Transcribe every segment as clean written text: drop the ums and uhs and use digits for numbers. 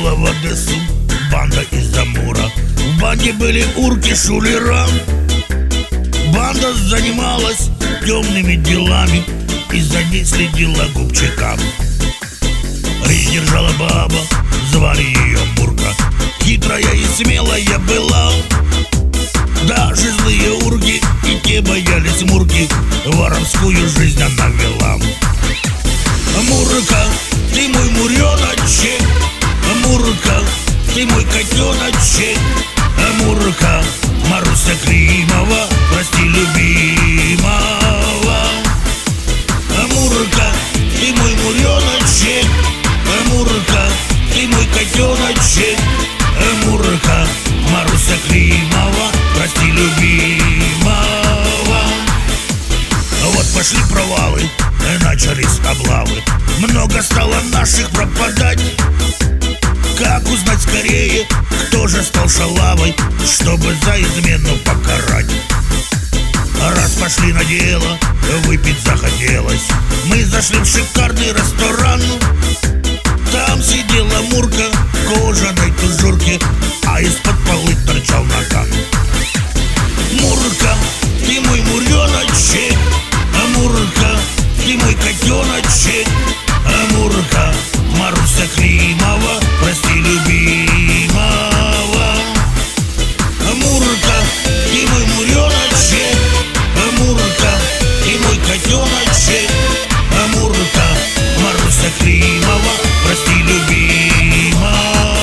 прилетела в Одессу банда из Амура. В банде были урки, шулера. Банда занималась темными делами, и за ней следила губчика. Речь держала баба, звали ее Мурка. Хитрая и смелая была. Даже злые урки и те боялись Мурки. Воровскую жизнь она вела. Мурка, ты мой муреночек. Мурка, ты мой котеночек. Мурка, Маруся Климова, прости любимого. Мурка, ты мой муреночек. Мурка, ты мой котеночек. Мурка, Маруся Климова, прости любимого. Вот пошли провалы, начались облавы. Много стало наших пропадать. Как узнать скорее, кто же стал шалавой, чтобы за измену покарать? Раз пошли на дело, выпить захотелось. Мы зашли в шикарный ресторан. Там сидела Мурка в кожаной тужурке, а из-под полы торчал наган. Мурка, ты мой муреночек. Мурка, ты мой котеночек. Мурка, Маруся Климова, прости любимого. Мурка, ты мой муреночек. Мурка, ты мой котеночек. Мурка, Маруся Климова, прости любимого.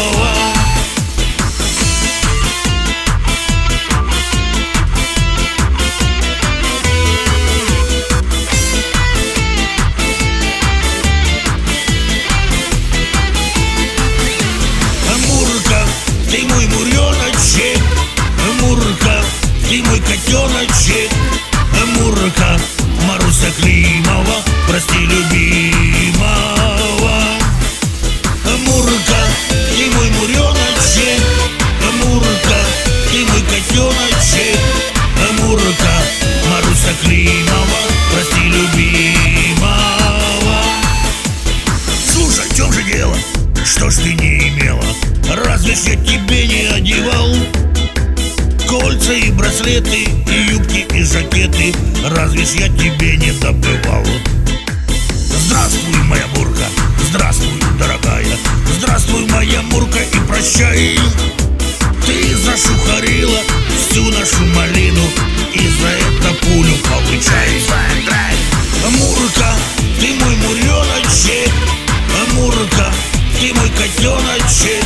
Ты мой муреночек. Мурка, ты мой котеночек. Мурка, Маруся Климова, прости любимого. Мурка, ты мой муреночек. Мурка, ты мой котеночек. Мурка, Маруся Климова, прости любимого. Слушай, в чем же дело? Что ж ты не имела? Разве ж я тебе не одевал кольца и браслеты, и юбки, и жакеты? Разве ж я тебе не добывал? Здравствуй, моя Мурка, здравствуй, дорогая. Здравствуй, моя Мурка, и прощай. Ты зашухарила всю нашу малину, и за это пулю получай. Мурка, ты мой муреночек. Мурка, ты мой котеночек.